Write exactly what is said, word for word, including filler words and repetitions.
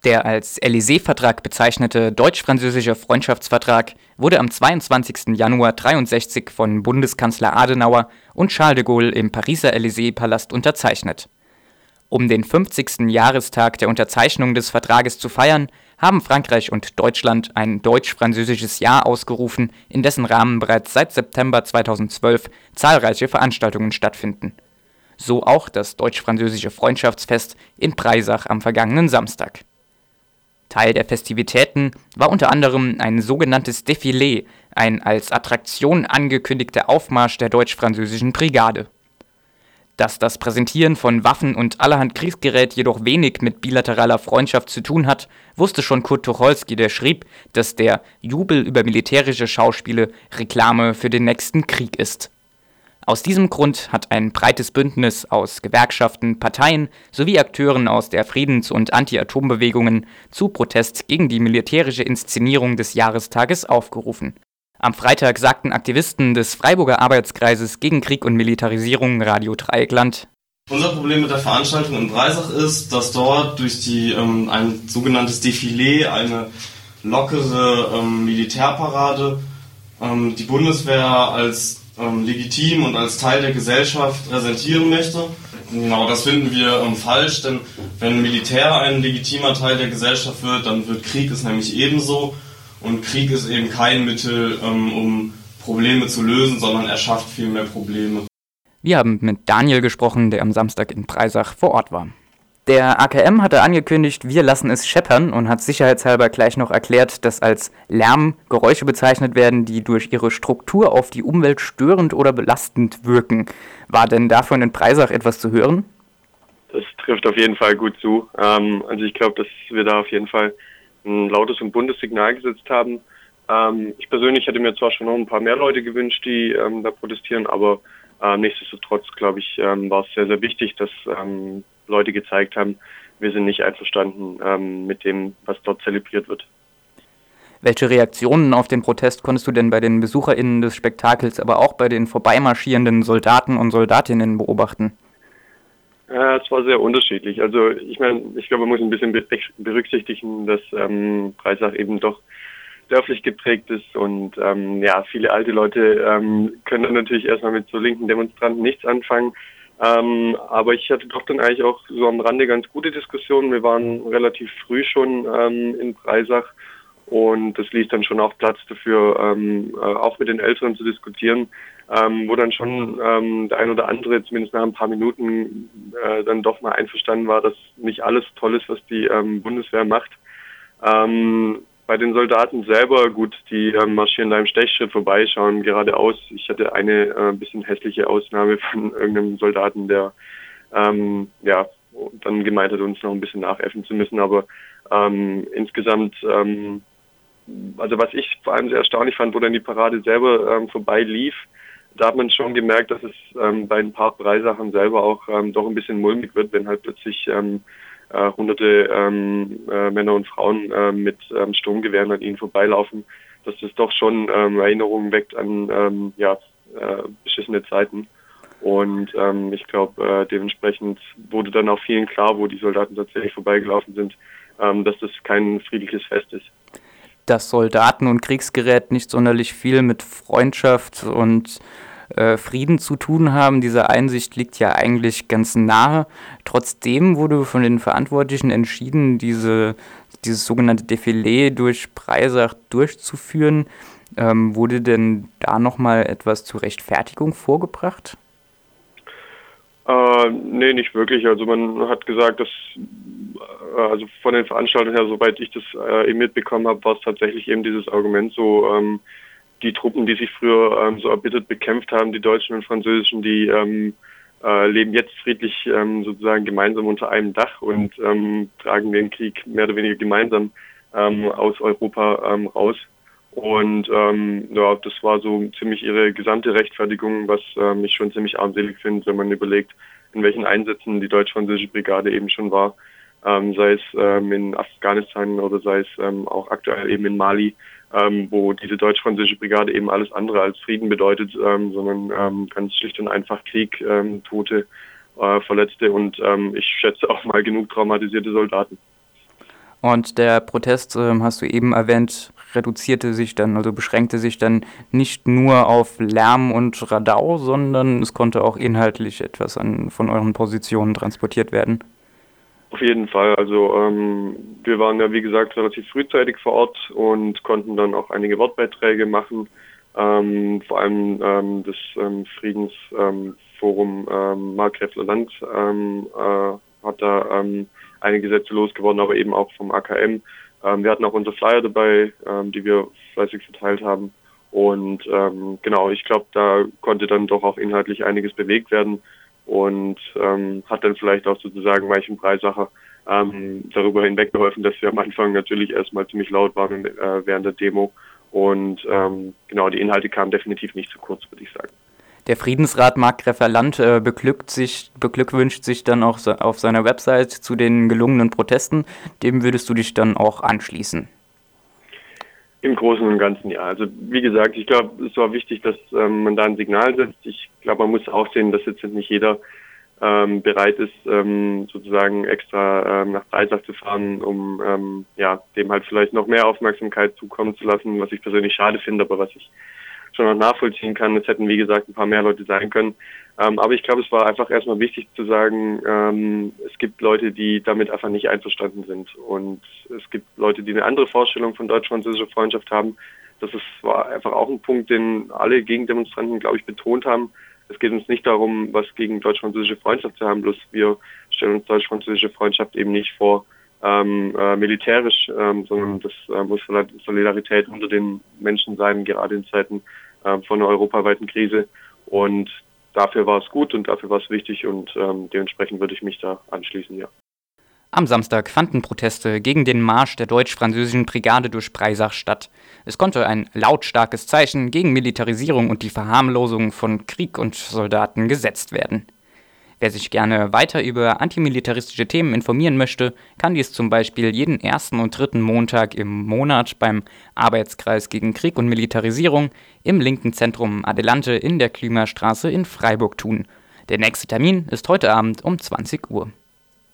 Der als Élysée-Vertrag bezeichnete deutsch-französische Freundschaftsvertrag wurde am zweiundzwanzigsten Januar dreiundsechzig von Bundeskanzler Adenauer und Charles de Gaulle im Pariser Élysée-Palast unterzeichnet. Um den fünfzigsten Jahrestag der Unterzeichnung des Vertrages zu feiern, haben Frankreich und Deutschland ein deutsch-französisches Jahr ausgerufen, in dessen Rahmen bereits seit September zweitausendzwölf zahlreiche Veranstaltungen stattfinden. So auch das deutsch-französische Freundschaftsfest in Breisach am vergangenen Samstag. Teil der Festivitäten war unter anderem ein sogenanntes Défilé, ein als Attraktion angekündigter Aufmarsch der deutsch-französischen Brigade. Dass das Präsentieren von Waffen und allerhand Kriegsgerät jedoch wenig mit bilateraler Freundschaft zu tun hat, wusste schon Kurt Tucholsky, der schrieb, dass der Jubel über militärische Schauspiele Reklame für den nächsten Krieg ist. Aus diesem Grund hat ein breites Bündnis aus Gewerkschaften, Parteien sowie Akteuren aus der Friedens- und Anti-Atom-Bewegungen zu Protest gegen die militärische Inszenierung des Jahrestages aufgerufen. Am Freitag sagten Aktivisten des Freiburger Arbeitskreises gegen Krieg und Militarisierung Radio Dreieckland: Unser Problem mit der Veranstaltung in Breisach ist, dass dort durch die, ähm, ein sogenanntes Défilé, eine lockere ähm, Militärparade, ähm, die Bundeswehr als ähm, legitim und als Teil der Gesellschaft präsentieren möchte. Genau, das finden wir ähm, falsch, denn wenn Militär ein legitimer Teil der Gesellschaft wird, dann wird Krieg es nämlich ebenso. Und Krieg ist eben kein Mittel, ähm, um Probleme zu lösen, sondern er schafft viel mehr Probleme. Wir haben mit Daniel gesprochen, der am Samstag in Breisach vor Ort war. Der A K M hatte angekündigt, wir lassen es scheppern, und hat sicherheitshalber gleich noch erklärt, dass als Lärm Geräusche bezeichnet werden, die durch ihre Struktur auf die Umwelt störend oder belastend wirken. War denn davon in Breisach etwas zu hören? Das trifft auf jeden Fall gut zu. Ähm, also ich glaube, dass wir da auf jeden Fall ein lautes und buntes Signal gesetzt haben. Ähm, ich persönlich hätte mir zwar schon noch ein paar mehr Leute gewünscht, die ähm, da protestieren, aber äh, nichtsdestotrotz, glaube ich, ähm, war es sehr, sehr wichtig, dass ähm, Leute gezeigt haben, wir sind nicht einverstanden ähm, mit dem, was dort zelebriert wird. Welche Reaktionen auf den Protest konntest du denn bei den BesucherInnen des Spektakels, aber auch bei den vorbeimarschierenden Soldaten und Soldatinnen beobachten? Ja, es war sehr unterschiedlich. Also ich meine, ich glaube, man muss ein bisschen berücksichtigen, dass ähm, Breisach eben doch dörflich geprägt ist und ähm, ja, viele alte Leute ähm, können dann natürlich erstmal mit so linken Demonstranten nichts anfangen. Ähm, aber ich hatte doch dann eigentlich auch so am Rande ganz gute Diskussionen. Wir waren relativ früh schon ähm, in Breisach und das ließ dann schon auch Platz dafür, ähm, äh, auch mit den Älteren zu diskutieren, ähm, wo dann schon ähm, der ein oder andere, zumindest nach ein paar Minuten, äh, dann doch mal einverstanden war, dass nicht alles toll ist, was die ähm, Bundeswehr macht. Ähm, Bei den Soldaten selber, gut, die äh, marschieren da im Stechschritt vorbei, schauen geradeaus. Ich hatte eine äh, bisschen hässliche Ausnahme von irgendeinem Soldaten, der ähm, ja dann gemeint hat, uns noch ein bisschen nachäffen zu müssen. Aber ähm, insgesamt, ähm, also was ich vor allem sehr erstaunlich fand, wo dann die Parade selber ähm, vorbei lief, da hat man schon gemerkt, dass es ähm, bei ein paar Breisachern selber auch ähm, doch ein bisschen mulmig wird, wenn halt plötzlich ähm, Äh, hunderte ähm, äh, Männer und Frauen äh, mit ähm, Sturmgewehren an ihnen vorbeilaufen, dass das doch schon ähm, Erinnerungen weckt an ähm, ja, äh, beschissene Zeiten. Und ähm, ich glaube, äh, dementsprechend wurde dann auch vielen klar, wo die Soldaten tatsächlich vorbeigelaufen sind, ähm, dass das kein friedliches Fest ist. Dass Soldaten und Kriegsgerät nicht sonderlich viel mit Freundschaft und äh, Frieden zu tun haben. Diese Einsicht liegt ja eigentlich ganz nahe. Trotzdem wurde von den Verantwortlichen entschieden, diese, dieses sogenannte Défilé durch Breisach durchzuführen. Ähm, wurde denn da nochmal etwas zur Rechtfertigung vorgebracht? Äh, nee, nicht wirklich. Also man hat gesagt, dass äh, also von den Veranstaltern her, soweit ich das äh, eben mitbekommen habe, war es tatsächlich eben dieses Argument so, ähm, die Truppen, die sich früher ähm, so erbittert bekämpft haben, die Deutschen und Französischen, die ähm, äh, leben jetzt friedlich ähm, sozusagen gemeinsam unter einem Dach und ähm, tragen den Krieg mehr oder weniger gemeinsam ähm, aus Europa ähm, raus. Und ähm, ja, das war so ziemlich ihre gesamte Rechtfertigung, was ähm, ich schon ziemlich armselig finde, wenn man überlegt, in welchen Einsätzen die deutsch-französische Brigade eben schon war, ähm, sei es ähm, in Afghanistan oder sei es ähm, auch aktuell eben in Mali, ähm, wo diese deutsch-französische Brigade eben alles andere als Frieden bedeutet, ähm, sondern ähm, ganz schlicht und einfach Krieg, ähm, Tote, äh, Verletzte und ähm, ich schätze auch mal genug traumatisierte Soldaten. Und der Protest, äh, hast du eben erwähnt, reduzierte sich dann, also beschränkte sich dann nicht nur auf Lärm und Radau, sondern es konnte auch inhaltlich etwas an, von euren Positionen transportiert werden. Auf jeden Fall. Also ähm, wir waren ja wie gesagt relativ frühzeitig vor Ort und konnten dann auch einige Wortbeiträge machen. Ähm, vor allem ähm, das ähm, Friedensforum ähm, Markgräfler Land ähm, äh, hat da ähm, einige Sätze losgeworden, aber eben auch vom A K M. Ähm, wir hatten auch unsere Flyer dabei, ähm, die wir fleißig verteilt haben. Und ähm, genau, ich glaube, da konnte dann doch auch inhaltlich einiges bewegt werden und ähm, hat dann vielleicht auch sozusagen manchen Breisacher ähm, darüber hinweggeholfen, dass wir am Anfang natürlich erstmal ziemlich laut waren äh, während der Demo. Und ähm, genau, die Inhalte kamen definitiv nicht zu kurz, würde ich sagen. Der Friedensrat Markgräfler Land äh, beglückt sich, beglückwünscht sich dann auch so auf seiner Website zu den gelungenen Protesten. Dem würdest du dich dann auch anschließen? Im Großen und Ganzen ja. Also wie gesagt, ich glaube, es war wichtig, dass ähm, man da ein Signal setzt. Ich glaube, man muss auch sehen, dass jetzt nicht jeder ähm, bereit ist, ähm, sozusagen extra ähm, nach Breisach zu fahren, um ähm, ja dem halt vielleicht noch mehr Aufmerksamkeit zukommen zu lassen, was ich persönlich schade finde, aber was ich schon noch nachvollziehen kann. Es hätten, wie gesagt, ein paar mehr Leute sein können. Ähm, aber ich glaube, es war einfach erstmal wichtig zu sagen, ähm, es gibt Leute, die damit einfach nicht einverstanden sind. Und es gibt Leute, die eine andere Vorstellung von deutsch-französischer Freundschaft haben. Das ist, war einfach auch ein Punkt, den alle Gegendemonstranten, glaube ich, betont haben. Es geht uns nicht darum, was gegen deutsch-französische Freundschaft zu haben, bloß wir stellen uns deutsch-französische Freundschaft eben nicht vor, Ähm, äh, militärisch, ähm, sondern das äh, muss Solidarität unter den Menschen sein, gerade in Zeiten äh, von einer europaweiten Krise. Und dafür war es gut und dafür war es wichtig und ähm, dementsprechend würde ich mich da anschließen, ja. Am Samstag fanden Proteste gegen den Marsch der deutsch-französischen Brigade durch Breisach statt. Es konnte ein lautstarkes Zeichen gegen Militarisierung und die Verharmlosung von Krieg und Soldaten gesetzt werden. Wer sich gerne weiter über antimilitaristische Themen informieren möchte, kann dies zum Beispiel jeden ersten und dritten Montag im Monat beim Arbeitskreis gegen Krieg und Militarisierung im linken Zentrum Adelante in der Klimastraße in Freiburg tun. Der nächste Termin ist heute Abend um zwanzig Uhr.